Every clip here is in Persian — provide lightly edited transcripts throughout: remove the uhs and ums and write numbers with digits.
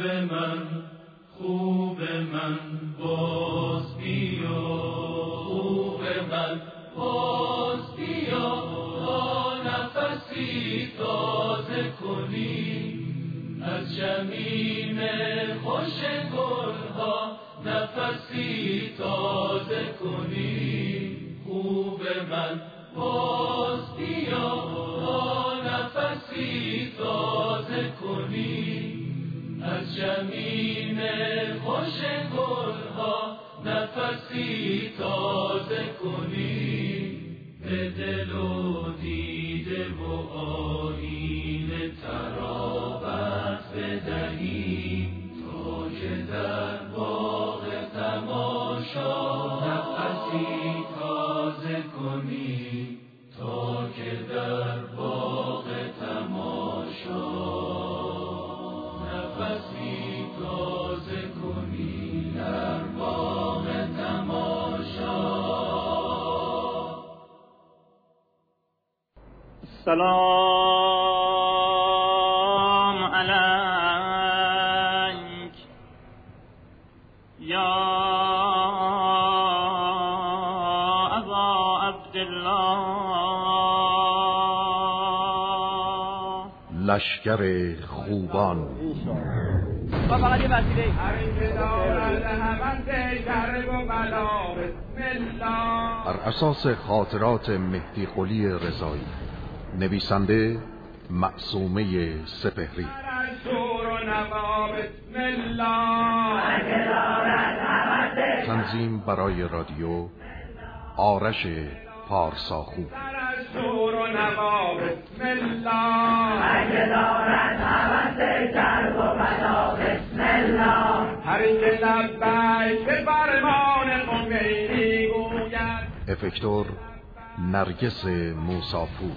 من خوب من باز بیا، خوب من باز بیا، تا نفسی تازه کنی از جمیم خوش گلها، نفسی تازه کنی. خوب من باز بیا، تا نفسی تازه کنی از جمیم خوش گلها، نفسی تازه کنی. به دل و دیده و آیینه ترابت بدهی، تا که در باغ تماشا نفسی تازه کنی، تا که در باغ تماشا نفسی تازه کنی، در باغ تماشا. سلام علیک یا ابا عبدالله. لشکر خوبان با فقط یه وسیله بر اساس خاطرات مهدی قلی رضایی، نویسنده معصومه سپهری، تنظیم برای رادیو آرش پارساخو. افکتور نرگس موسافور.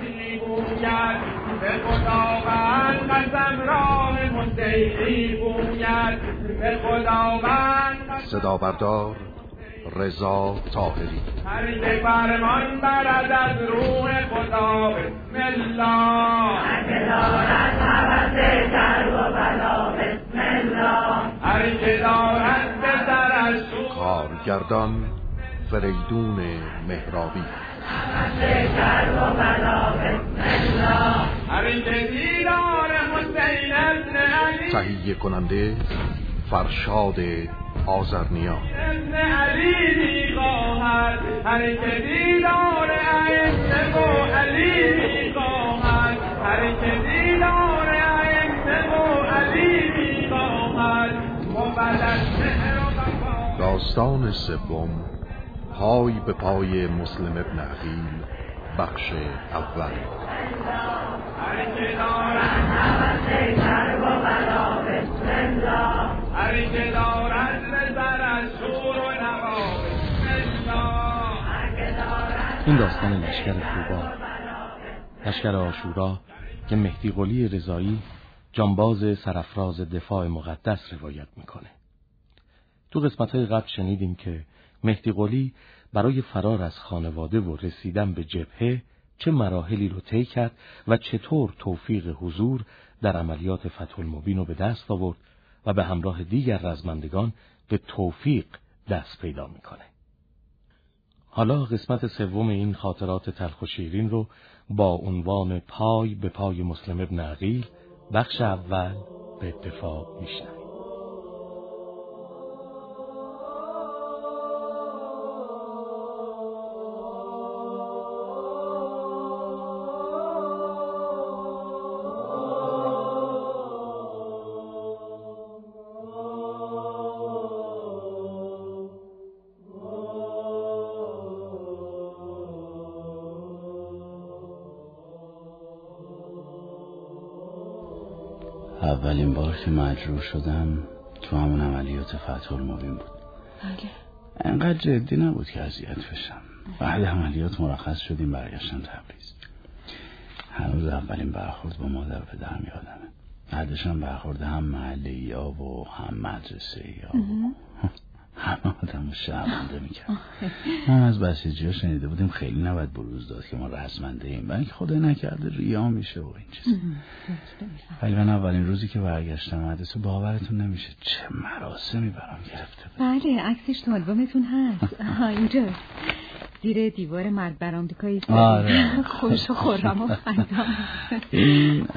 به خداوند قسم راه مستحیلی گوید، به خداوند. صدا بردار رضا طاهری. هر که فرمان برد از روح خدا، بسم الله. هر که دارد هوس شر و بلا، بسم الله. هر که دارد به سرش کارگردان فریدون مهرابی. هوس شر و بلا، بسم الله. هر که دیدار حسین ابن علی. تهیه کننده فرشاد آذرنیا. ابن علی می‌خواهد، هر که دیدار ائمه و علی می‌خواهد، هر که دیدار ائمه و علی می‌خواهد. مبلغ مهر و وفا. داستان سوم، پای به پای مسلم ابن عقیل، بخش اول. هر که دارد هوس شر و بلا، بسم الله. هر که دارد به سرش شور و نوا، بسم الله. این داستان لشکر خوبان، لشکر عاشورا که مهدی قلی رضایی جانباز سرافراز دفاع مقدس روایت میکنه. تو قسمت‌های قبل شنیدیم که مهدی قلی برای فرار از خانواده و رسیدن به جبهه چه مراحلی رو طی کرد و چطور توفیق حضور در عملیات فتح المبین رو به دست آورد و به همراه دیگر رزمندگان به توفیق دست پیدا میکنه. حالا قسمت سوم این خاطرات تلخ و شیرین رو با عنوان پای به پای مسلم ابن عقیل، بخش اول به اتفاق میشنویم. اولین بار که مجروح شدم تو همون عملیات فتح المبین بود. بله. انقدر جدی نبود که اذیت بشم. بعد عملیات مرخص شدیم برگشتم تبریز. هنوز اولین برخورد با مادر و پدرم یادمه. بعدش هم برخورد هم محله‌ای‌ها و هم مدرسه‌ای‌ها. همه آدم رو شرمنده میکرد. ما هم از بسیجی‌ها شنیده بودیم خیلی نباید بروز داد که ما رزمنده ایم، ولی خدا نکرده ریا میشه و این چیز. ولی من اولین روزی که برگشتم مدرسه باورتون نمیشه چه مراسمی برام گرفته بود. بله عکسش تو آلبومتون هست. اینجا زیر دیوار مرد بر آمریکایی. آره خوش و خرم و خندان. این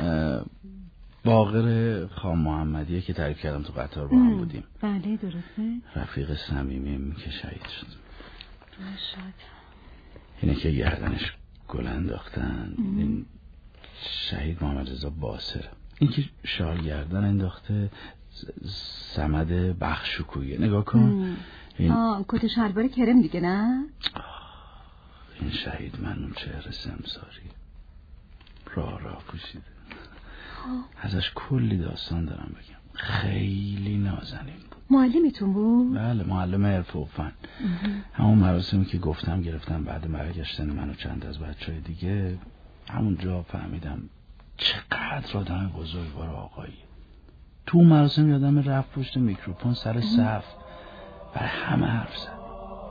باقر خان محمدیه که تعریف کردم تو قطار با هم بودیم. بله درسته. رفیق صمیمیم که شهید شد. شاد. اینه که گردنش گل انداختن. این شهید محمد رضا باصره. این که شال گردن انداخته صمد بخشوکویه. نگاه کن. این کت شلوار کرم دیگه نه؟ این شهید منون چهره سمساری راه پوشیده. ازش کلی داستان دارم بگم. خیلی نازنین بود. معلمتون بود؟ بله معلم حرفه و فن. همون مراسمی که گفتم گرفتم بعد برگشتن من و چند از بچهای دیگه. همونجا فهمیدم چقدر آدم بزرگوار آقایی. تو مراسم یادم رفت پشت میکروفون سر صف برای همه حرف زد.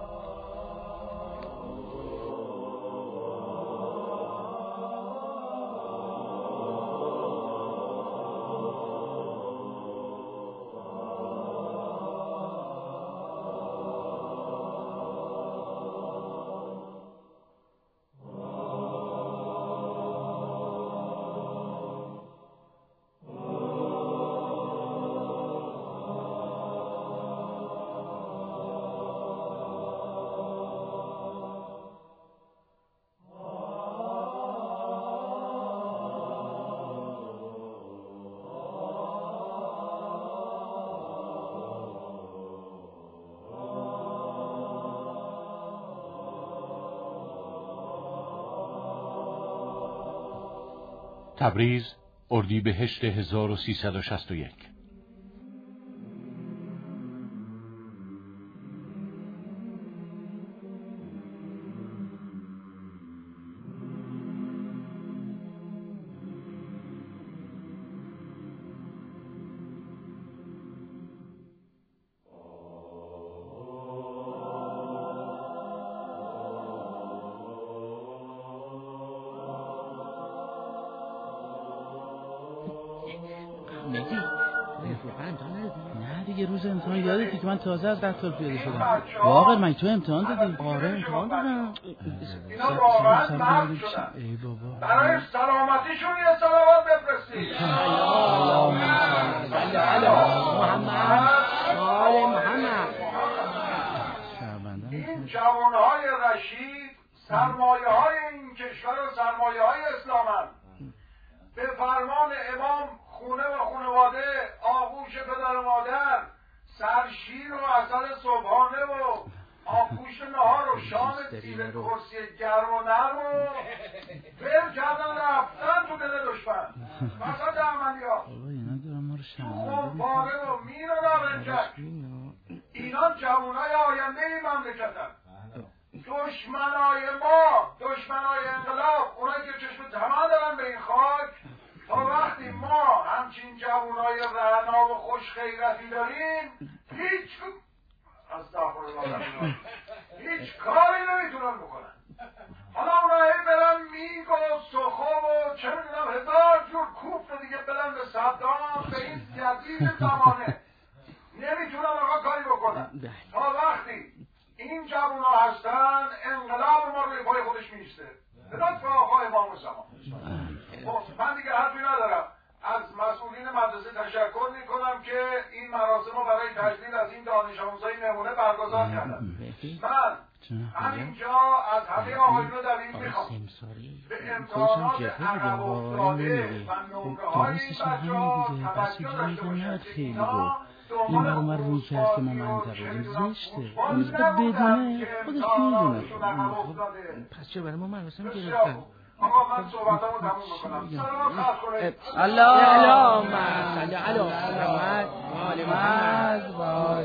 تبریز اردیبهشت 1361. نه دیگه روز امتحان یادتی که من تازه از دفتر پیاده شدم. واقعا من تو امتحان دادی؟ آره امتحان دادم. اینا واقعا مرد شدن. ای بابا برای سلامتیشون یه صلوات بفرستید. این جوانهای رشید سرمایه های این کشور و سرمایه های اسلامن. به فرمان امام خونه و خانواده، آغوش پدر و مادر، سرشیر و عسل صبحانه و آغوش نهار و شام زیر کرسی گرم و نرم و ول کردن رفتن تو دل دشمن وسط عملیات خونپاره و مین و نارنجک. اینا جوانای آینده این مملکتن. دشمنای ما، دشمنای انقلاب، اونایی که چشم طمع دارن به این خاک، تا وقتی ما همچین جوانای رعنا و خوش خیرتی داریم هیچ کاری نمیتونن بکنن. حالا اونایی برن میگ و سخو و چه میدونم 1000 جور کوفت دیگه برن به صدام، به این یزید زمانه نمیتونن آقا کاری بکنن. تا وقتی این جوان ها هستن انقلاب ما روی پای خودش میسته به لطف آقای امام زمان. من دیگه حرفی ندارم. از مسئولین مدرسه تشکر میکنم که این مراسم رو برای تجلیل از این دانش آموزای نمونه برگزار کردن. من همینجا از همه آقایون دبیر میخوام به امتحانات عقب افتاده و نمره های این بچه ها توجه داشته باشد. این برای من روی کرد که ما منطقه زشته بدونه خودش میدونه. پس چه برای ما مراسم گرفتن؟ آقا من صحبتامو تموم میکنم. سلام خاص کنید. اللهم صل علی محمد.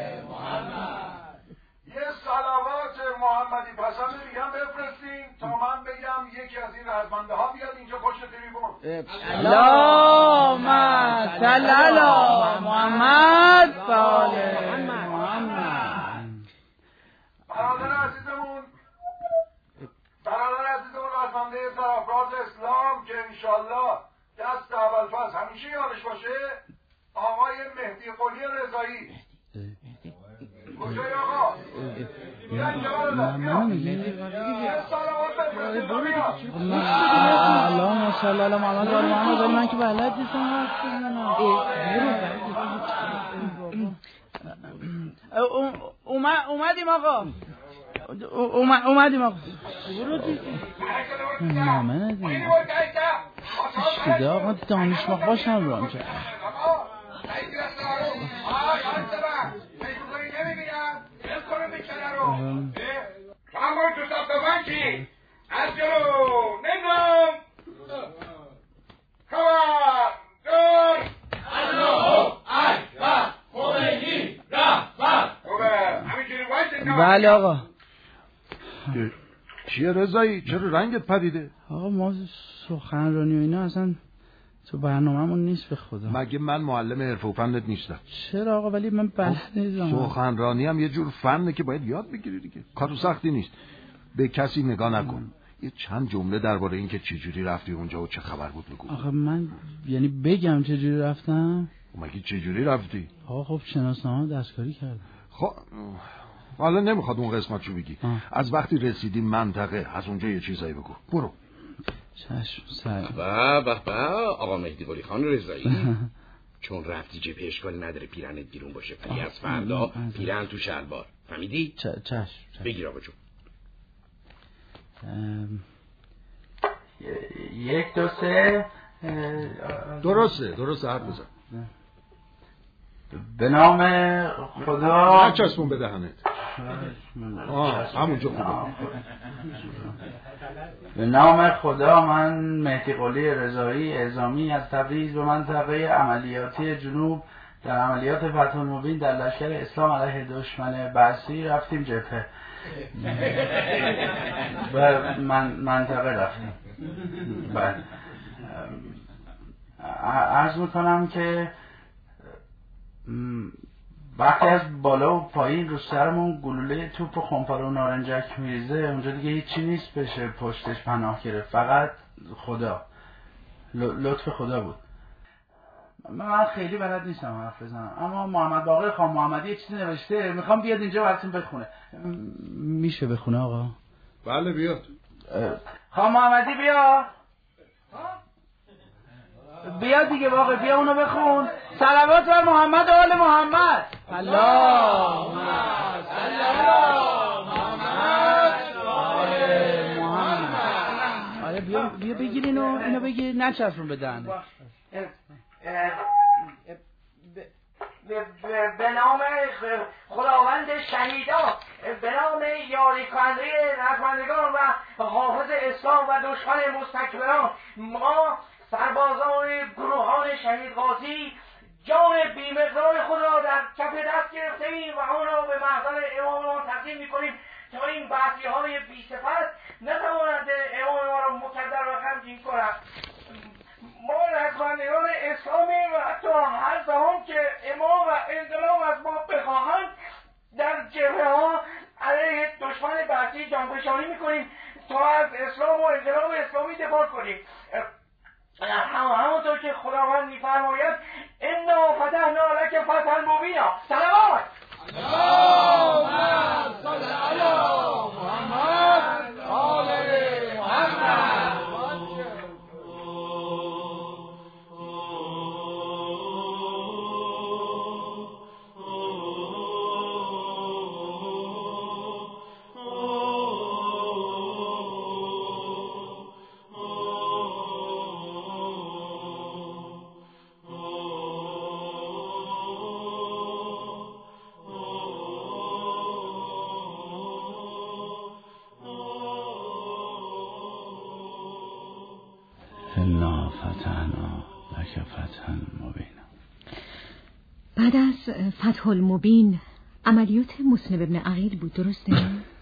یه صلوات محمدی پسند دیگه هم بفرستین تا من بگم یکی از این رزمنده ها بیاد اینجا پشت تریبون. اللهم صل علی محمد. اولفاز همیشه یادش باشه آقای مهدی قلی رضایی. کجای آقا؟ اللهم صل علی محمد و آل محمد. من که بلد نیستم حرف بزنم. اومدیم آقا. اومدیم آقا. نامه ندیم. شده آقا دانشماه باشم رو همچه. همون تو ساختمان چی؟ از جلو نگم خبر دور الله اکبر خمینی رهبر. خوبه همینجوری وایسید. بله آقا. چیه رضایی؟ چرا رنگت پریده؟ آقا ما سخنرانی و اینا اصلا تو برنامه‌مون نیست به خدا. مگه من معلم حرفه و فنت نیستم؟ چرا آقا؟ ولی من بلد نیستم. سخنرانی هم یه جور فنه که باید یاد بگیری دیگه. کارو سختی نیست. به کسی نگاه نکن. یه چند جمله درباره این که چجوری رفتی اونجا و چه خبر بود بگو. آخه من یعنی بگم چجوری رفتم؟ مگه چجوری رفتی؟ آقا خب شناسنامه دستکاری کردم. خب حالا نمیخواد اون قسمتشو بگی. از وقتی رسیدی منطقه از اونجا یه چیزایی بگو. برو. چشم سر. به آقا مهدی قلی خان رضایی. چون رفتی جبهه اشکالی نداره پیرنت گیرون باشه. ولی از فردا پیرن تو شلوار. فهمیدی؟ چشم. بگیر آقا جون. 1 2 3. درسته حرف بزن. به نام خدا. نچسبون به دهنت. همونجا خوبه. به نام خدا. من مهدی قلی رضایی اعزامی از تبریز به منطقه عملیاتی جنوب در عملیات فتح المبین در لشکر اسلام علیه دشمن بعثی رفتیم جبهه. به منطقه رفتیم. بعد عرض میکنم که وقتی از بالا و پایین رو سرمون گلوله توپ و خمپاره و نارنجک میریزه اونجا دیگه هیچی نیست بشه پشتش پناه گرفت. فقط خدا، لطف خدا بود. من خیلی بلد نیستم حرف بزنم، اما محمد باقر خان محمدی یه چیزی نوشته، میخوام بیاد اینجا براتون بخونه. میشه بخونه آقا؟ بله بیاد. خان محمدی بیا. بیا دیگه واقع، بیا اونو بخون. صلوات بر محمد و آل محمد. اللهم صل علی محمد و آل محمد. آره بیا بگیر اینو بگیر، نچسبون به دهنه. به نام خداوند شهیدا، به نام یاری کننده نکندگان و حافظ اسلام و دشمن مستکبران، ما سربازان گروهان شهید غازی جان بی‌مقدار خود را در کف دست گرفته‌ایم و آن را به محضر اماممان تقدیم می‌کنیم تا این بعثی‌های بی‌صفت نتوانند امام ما را مکدر و غمگین کنند. ما نکندگان اسلامیم و حتی هر زمان که امام و انقلاب از ما بخواهند در جبهه‌ها علیه دشمن بعثی جانفشانی می‌کنیم تا از اسلام و انقلاب اسلامی دفاع کنیم. همونطور که خداوند می‌فرماید انا فتحنا لک فتحا مبینا. صلوات. اللهم صل علی محمد آل محمد. انا فتحنا لک فتحا مبینا. بعد از فتح المبین عملیات مسلم ابن عقیل بود، درسته؟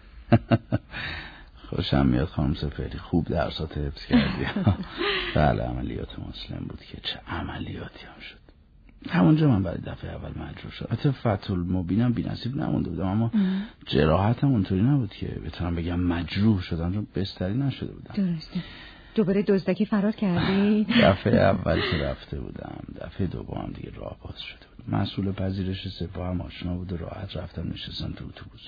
خوشم میاد خانم سفری، خوب درسات حفظ کردی. بله عملیات مسلم بود که چه عملیاتی هم شد. همونجا من برای دفعه اول مجروح شدم. حتی فتح المبینم بی‌نصیب نمونده بودم، اما جراحتم اونطوری نبود که بتونم بگم مجروح شدم، چون بستری نشده بودم. درسته. دوباره دزدکی فرار کردی؟ دفعه اول که رفته بودم، دفعه دوم دیگه راه باز شده بود. مسئول پذیرش سپاه هم آشنا بود و راحت رفتم نشستم تو اتوبوس.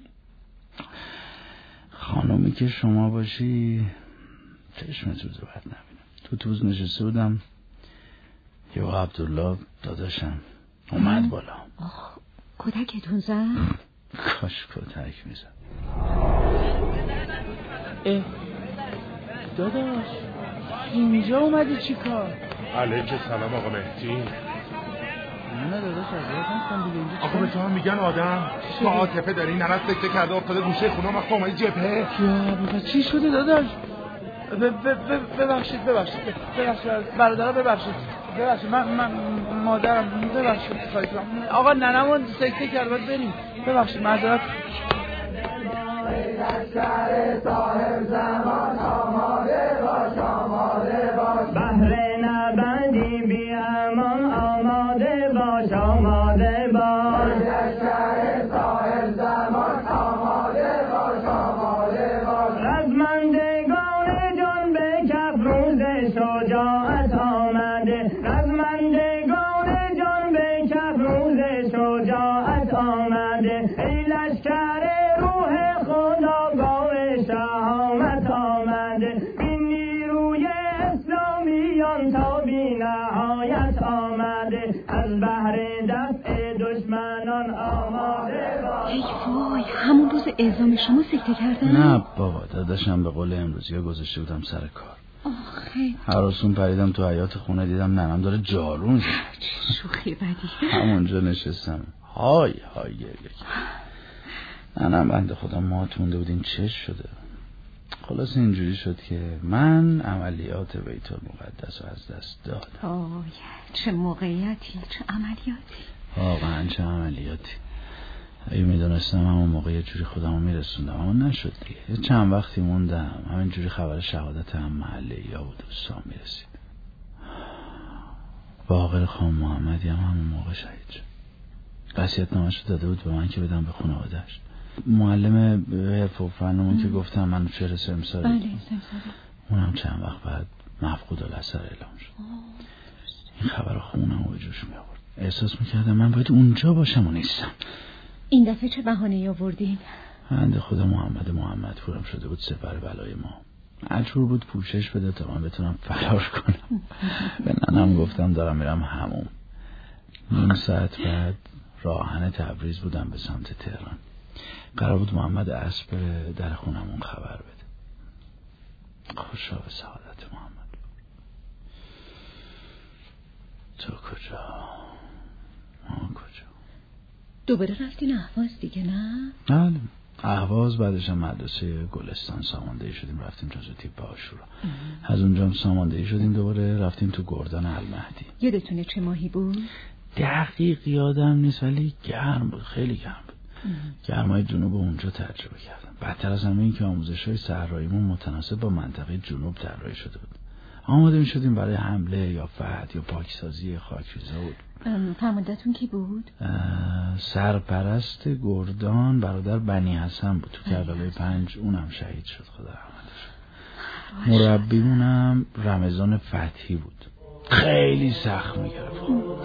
خانومی که شما باشی چشم تو بد نبینم. تو اتوبوس نشسته بودم، یه عبدالله داداشم اومد بالا. کتکتون زد؟ کاش کتک میزد. داداش اینجا اومدی چی کار؟ علیک سلام آقا مهدی. نه داداش اذیت نکن دیگه. اینجا آقا به تو هم میگن آدم؟ با عاطفه داری ننت سکته کرده افتاده گوشه خونه وقت اومدی جبهه. یا بابا چی شده داداش؟ ببخشید برادرها ببخشید من مادرم ببخشید آقا ننمون سکته کرد باید بریم ببخشید معذرت. لشکر صاحب زمان آماده باش بهر نبندی بی امان آماده باش لشکر صاحب زمان آماده باش رزمندگان جان به کف روز شجاعت آمده رزمندگان جان به کف روز شجاعت آمده ای لشکر روح خداگاه شهامت آمده بی نیروی اسلامیان تا بی نهایت آمده از بحر دفع دشمنان آماده باش. ای وای همون روز اعزام شما سکته کردن؟ نه بابا داداشم به قول امروزی گذاشته بودم سر کار. آخه هراسون پریدم تو حیاط خونه دیدم ننم داره جارو میزنه. چه شوخی بدی. همونجا نشستم های گریه. ننم بنده خدا مات مونده بود این چش شده. خلاص اینجوری شد که من عملیات بیت المقدس رو از دست دادم. آه چه موقعیتی، چه عملیاتی. واقعا چه عملیاتی. اگه میدونستم همون موقع یه جوری خودم رو میرسوندم اما نشد دیگه. چند وقتی موندم همین جوری خبر شهادت هم محله یا و دوستان میرسید. باقر خان محمدی هم همون موقع شهید شد. وصیت‌نامه‌شو داده بود به من که بدم به خانواده‌اش. معلم حرف و فنمون که گفتم من چهره سمساری. بله سمساری. اونم چند وقت بعد مفقود الاثر اعلام شد. این خبر خونم رو به جوش می آورد. احساس میکردم من باید اونجا باشم و نیستم. این دفعه چه بهانه‌ای آوردین؟ بنده خدا محمد پورم شده بود سپر بلای ما. مجبور بود پوشش بده تا من بتونم فرار کنم. به ننم گفتم دارم میرم حموم. نیم ساعت بعد راهن تبریز بودم به سمت تهران. قرار بود محمد اسب در خونمون خبر بده. خوشا به سعادت محمد. تو کجا؟ ما کجا؟ دوباره رفتین اهواز دیگه نه؟ نه اهواز بعدش هم مدرسه گلستان ساماندهی شدیم رفتیم جزو تیپ آشورا. از اونجا هم ساماندهی شدیم دوباره رفتیم تو گردان المهدی. یادتونه چه ماهی بود؟ دقیق یادم نیست ولی گرم بود، خیلی گرم بود. گرمای جنوب اونجا تجربه کردم. بدتر از همه این که آموزش‌های صحراییمون متناسب با منطقه جنوب طراحی شده بود. آماده می‌شدیم برای حمله یا فتح یا پاکسازی خاکریزا بود. فرمانده‌تون کی بود؟ سرپرست گردان برادر بنی حسن بود تو کربلای 5. اونم شهید شد خدا رحمتش. مربیمونم رمضان فتحی بود. خیلی سخت می‌گرفت.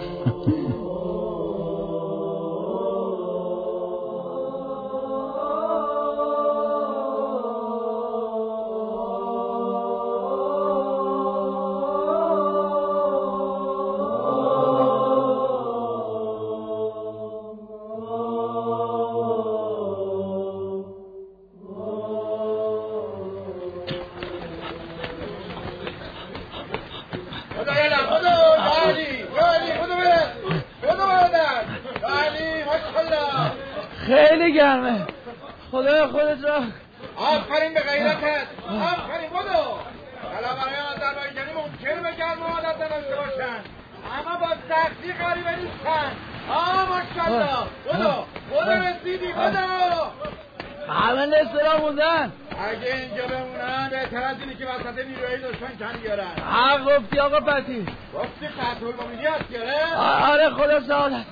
خیلی گرمه. خدای خودت را. آفرین به غیرتت. آفرین بدو. حالا برای آذربایجانی ممکن به گرم و عادت نداشته باشن اما با سختی غریبه نیستن. ماشاءالله. بدو رسیدی بدو. همه نصف را موندن. اگه اینجا بمونن بهتر از اینی که وسط نیروهای دشمن کن بیارن. حق گفتی آقا پتی. گفتی قتل المؤمنی هست گره؟ آره خدا سعادت.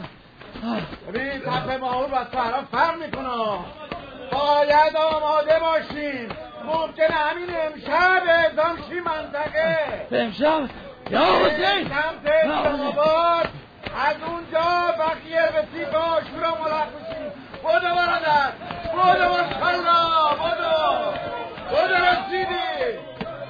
ببین تپه ماهور و سهران فرق میکنه. باید آماده باشیم. ممکنه همین امشب اعزام شی منطقه. امشب یا حسین سمت اسلام‌آباد، از اونجا بقیه رسید به آشورا ملحق بشیم. بودو برادر، بودو ماشالله، بودو رسیدی.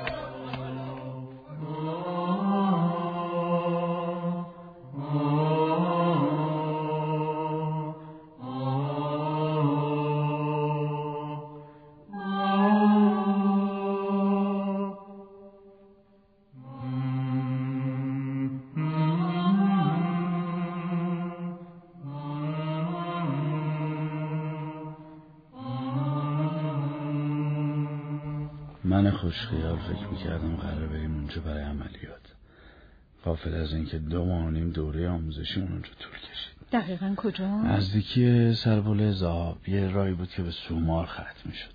من خوشخیال فکر میکردم قرار بریم اونجا برای عملیات، غافل از اینکه 2 ماه و نیم دوره آموزشی اونجا طول کشید. دقیقاً کجا؟ نزدیکی سرپل زاب یه راهی بود که به سومار ختم میشد.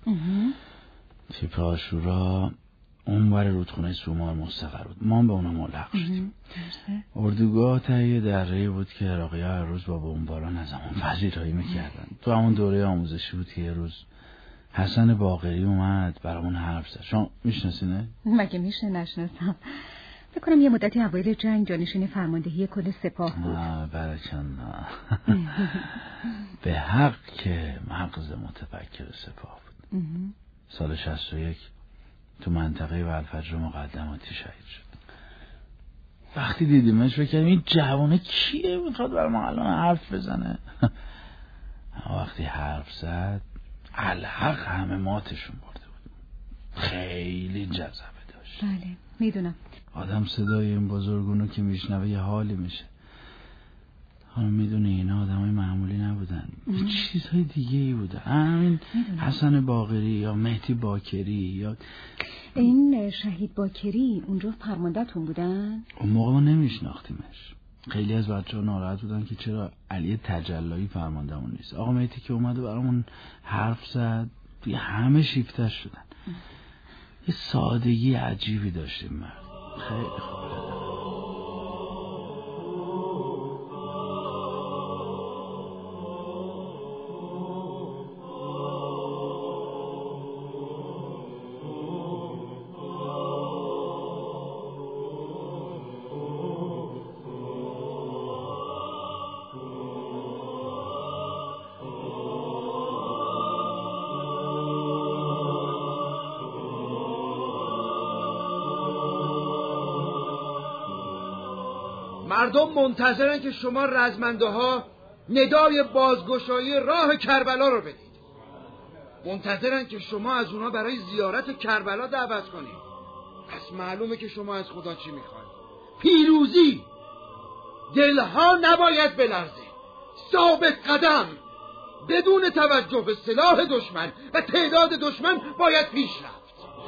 تیپ آشورا اون ور رودخونه سومار مستقر بود، ما به اونا ملحق شدیم. اردوگاه تهیه دره بود که عراقی ها هر روز با بمباران از همون پذیرایی میکردن. تو همون دوره آموزشی بود که یه روز حسن باقری اومد برامون حرف زد. شما میشناسینه؟ مگه میشه نشناسم؟ فکر کنم یه مدتی اوایل جنگ جانشین فرماندهی کل سپاه بود. برکن به حق که مغز متفکر سپاه بود. سال 61 تو منطقه والفجر مقدماتی شهید شد. وقتی دیدیمش فکر کردیم این جوانه کیه میخواد برای ما الان حرف بزنه. وقتی حرف زد الحق همه ماتشون برده بود. خیلی جذبه داشت. بله میدونم. آدم صدای این بزرگونو که میشنوه یه حالی میشه. حالا میدونی اینا آدمای معمولی نبودن، چیزهای دیگه ای بودن. همین حسن باقری یا مهدی باکری یا این شهید باکری اونجا فرماندهتون بودن؟ اون موقع ما نمیشناختیمش. خیلی از بچه‌ها ناراحت بودن که چرا علی تجلایی فرماندهمون نیست. آقا مهدی که اومد و برامون حرف زد همه شیفتش شدن. یه سادگی عجیبی داشتیم مرد. خیلی خوب. مردم منتظرن که شما رزمنده ها ندای بازگشایی راه کربلا رو بدید. منتظرن که شما از اونا برای زیارت کربلا دعوت کنید. پس معلومه که شما از خدا چی میخواید. پیروزی. دلها نباید بلرزه. ثابت قدم. بدون توجه به سلاح دشمن و تعداد دشمن باید پیش رفت.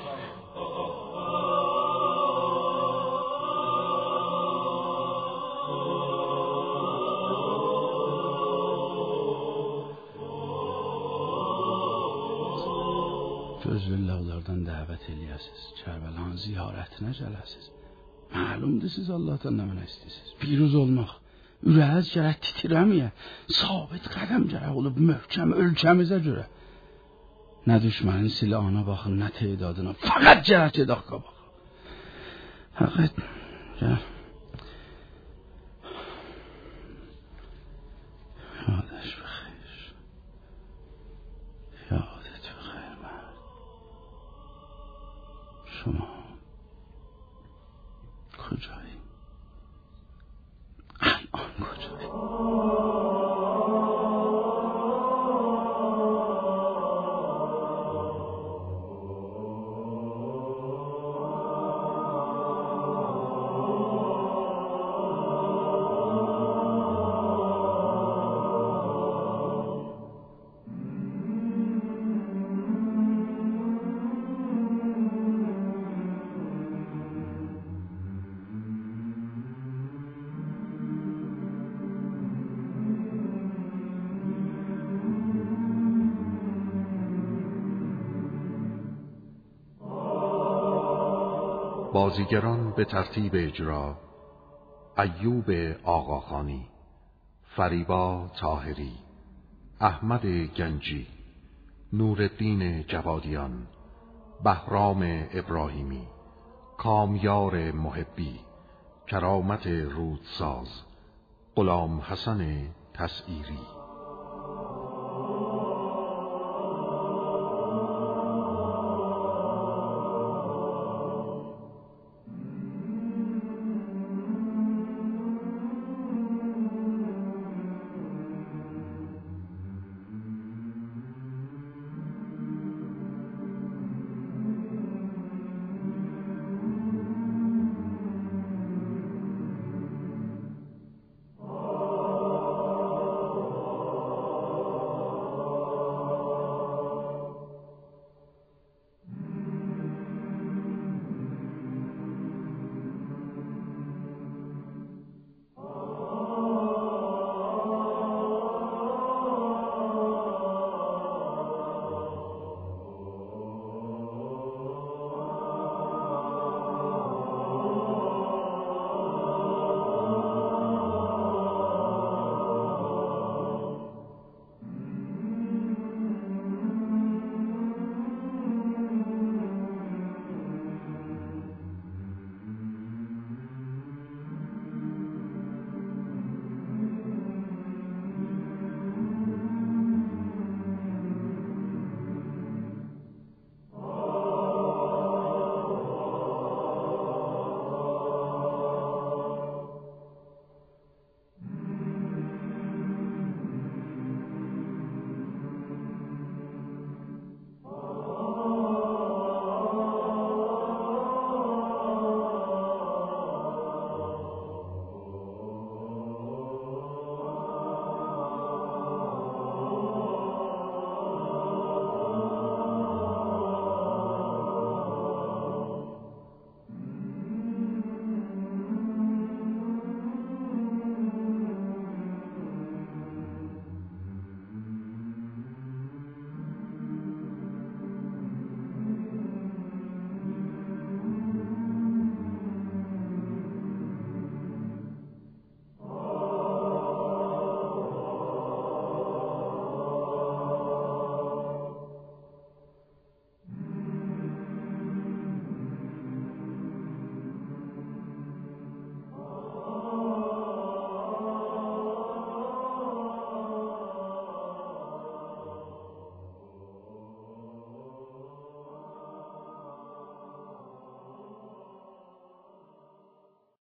جزو لاداردن دعوت الیاسیز Çarbelan ziyaretine geləsiz. Məlumdur siz Allah'tan nə mənəstəsiz. Piruz olmaq, ürəyiz gərək titrəməyə, sabit qədəm gərək olub möhkəm ölkəmizə görə. Nə düşmənin silahına baxın, nə tedadına, faqat gərək edək qabaq. Faqat gərək. Yadəş بخیر. یادت بخیر مرد. شما کجایی؟ الان کجایی؟ بازیگران به ترتیب اجرا: ایوب آقاخانی، فریبا طاهری، احمد گنجی، نورالدین جوادیان، بهرام ابراهیمی، کامیار محبی، کرامت رودساز، غلام حسن تسعیری.